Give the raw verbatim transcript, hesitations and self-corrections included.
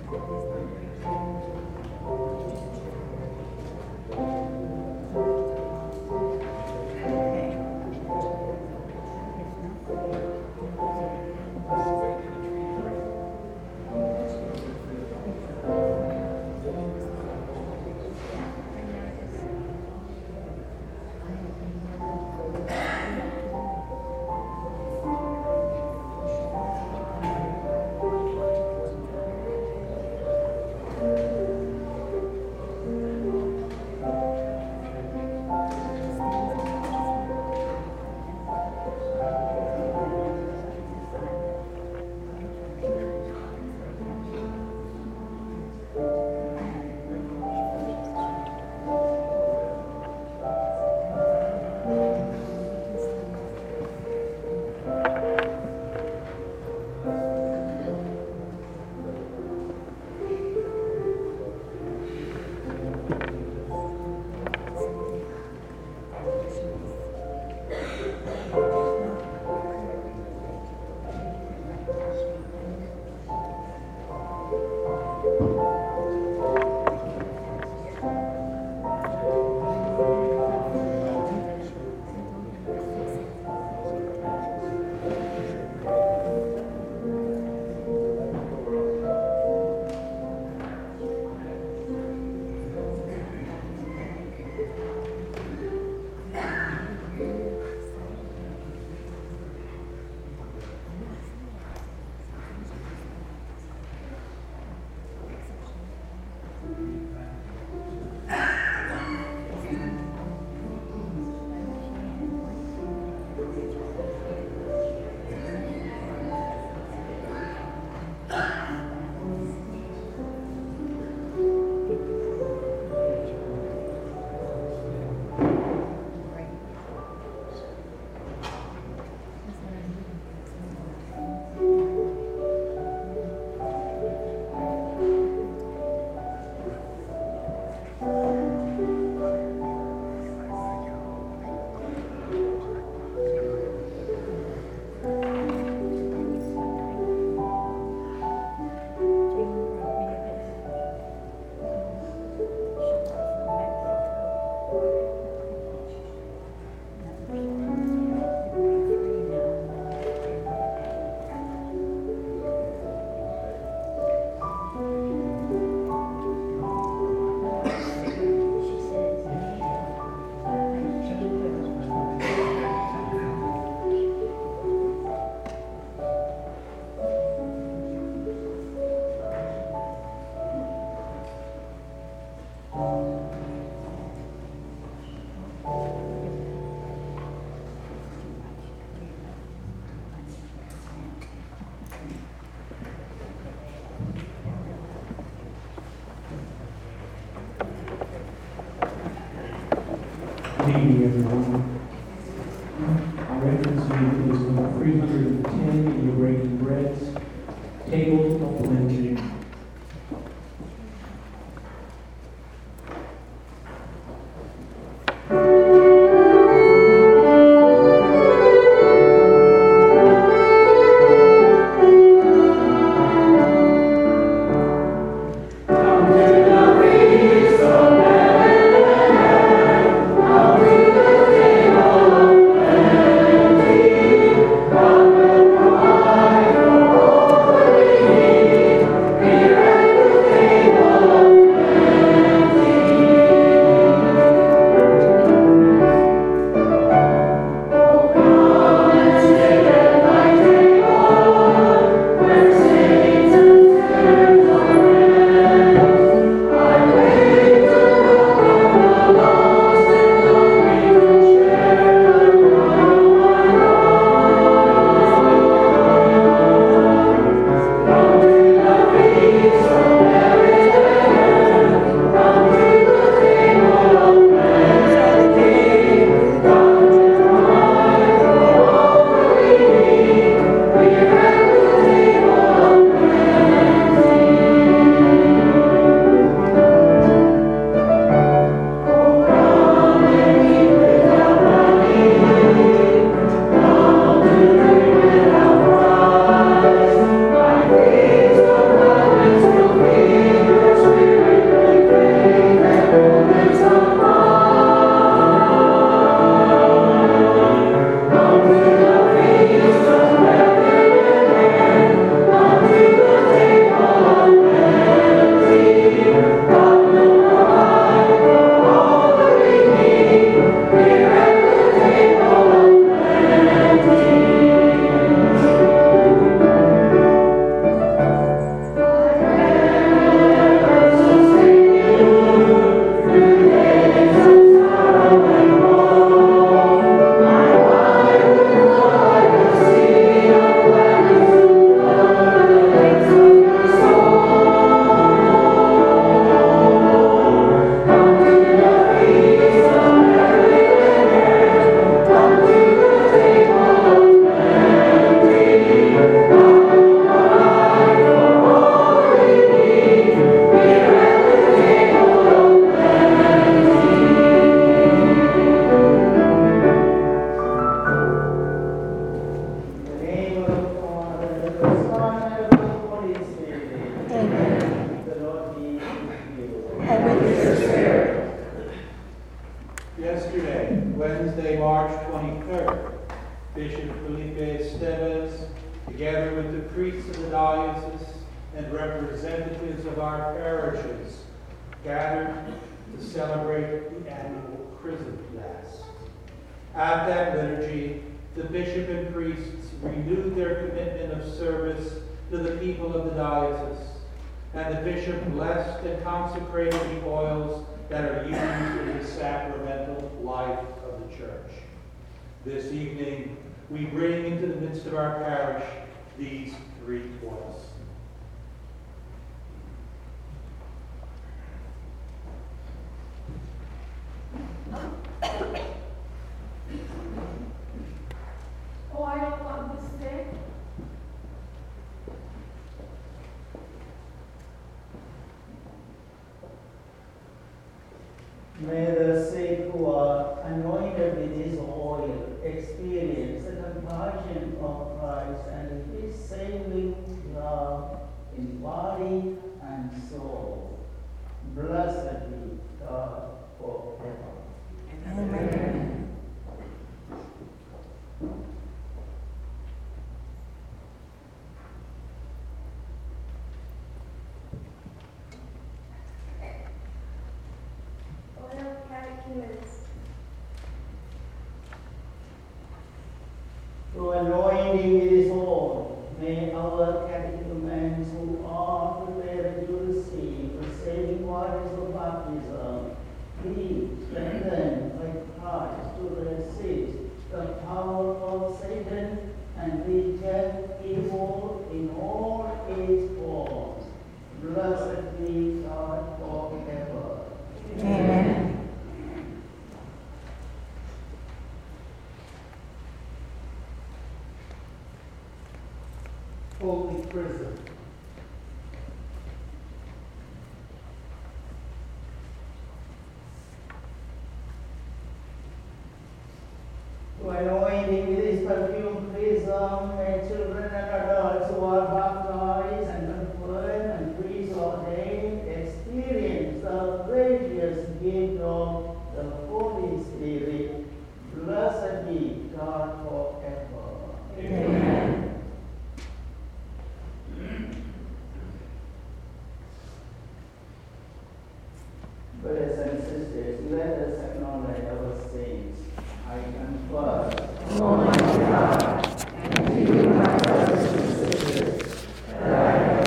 Good evening, everyone. Our reference reading is number three hundred ten in your Breaking Breads, Table of Plenty. Thank you. and with your spirit. Yesterday, Wednesday, March twenty-third, Bishop Felipe Esteves, together with the priests of the diocese and representatives of our parishes, gathered to celebrate the annual Chrism Mass. At that liturgy, the bishop and priests renewed their commitment of service to the people of the diocese, and the bishop blessed and consecrated the oils that are used in the sacramental life of the church. This evening, we bring into the midst of our parish these three oils. Oil on the stick. May the sick who are anointed with his oil experience the compassion of Christ and his saving love in body and soul. Blessed be God forever. Amen. Oil catechumens. Through anointing with his oil, may our catechumens who are prepared to receive the saving waters of baptism be strengthened by Christ to resist the power of Satan and reject evil in all its forms. Blessed be God forever. Amen. Holy Chrism. To anointing with his perfume chrism, may children and adults who are baptized and confirmed and priests ordained experience the gracious gift of the Holy Spirit. Blessed be God forever. Amen. Brothers and sisters, let us acknowledge our sins. I confess, Almighty God,